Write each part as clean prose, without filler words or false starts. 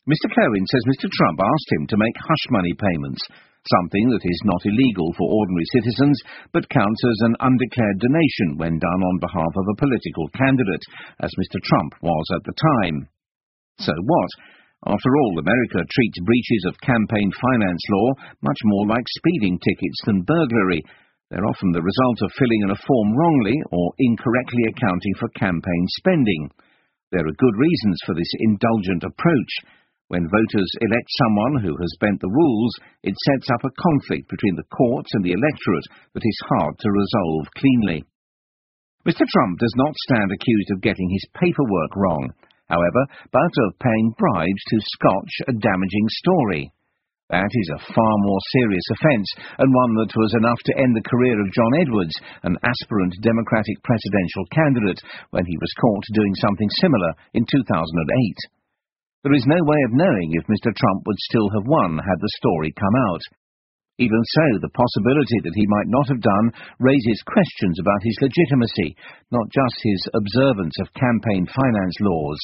Mr. Cohen says Mr. Trump asked him to make hush money payments, something that is not illegal for ordinary citizens, but counts as an undeclared donation when done on behalf of a political candidate, as Mr. Trump was at the time. So what? After all, America treats breaches of campaign finance law much more like speeding tickets than burglary. They're often the result of filling in a form wrongly or incorrectly accounting for campaign spending. There are good reasons for this indulgent approach. When voters elect someone who has bent the rules, it sets up a conflict between the courts and the electorate that is hard to resolve cleanly. Mr. Trump does not stand accused of getting his paperwork wrong, however, but of paying bribes to scotch a damaging story. That is a far more serious offence, and one that was enough to end the career of John Edwards, an aspirant Democratic presidential candidate, when he was caught doing something similar in 2008. There is no way of knowing if Mr. Trump would still have won had the story come out. Even so, the possibility that he might not have done raises questions about his legitimacy, not just his observance of campaign finance laws.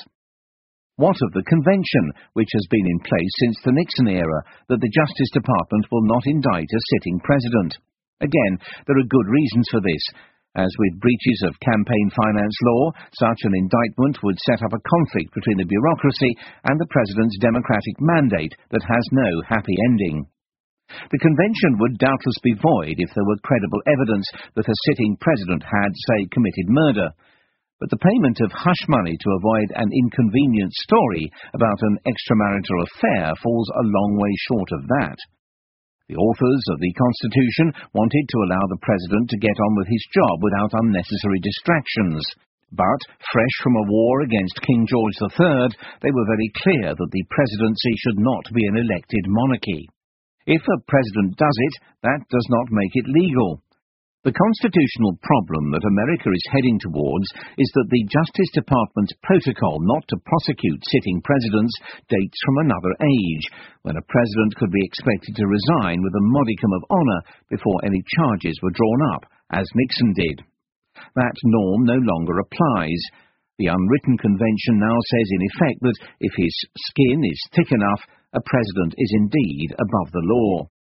What of the convention, which has been in place since the Nixon era, that the Justice Department will not indict a sitting president? Again, there are good reasons for this. As with breaches of campaign finance law, such an indictment would set up a conflict between the bureaucracy and the president's democratic mandate that has no happy ending. The convention would doubtless be void if there were credible evidence that a sitting president had, say, committed murder. But the payment of hush money to avoid an inconvenient story about an extramarital affair falls a long way short of that. The authors of the Constitution wanted to allow the President to get on with his job without unnecessary distractions. But, fresh from a war against King George III, they were very clear that the presidency should not be an elected monarchy. If a president does it, that does not make it legal. The constitutional problem that America is heading towards is that the Justice Department's protocol not to prosecute sitting presidents dates from another age, when a president could be expected to resign with a modicum of honour before any charges were drawn up, as Nixon did. That norm no longer applies. The unwritten convention now says in effect that if his skin is thick enough, a president is indeed above the law.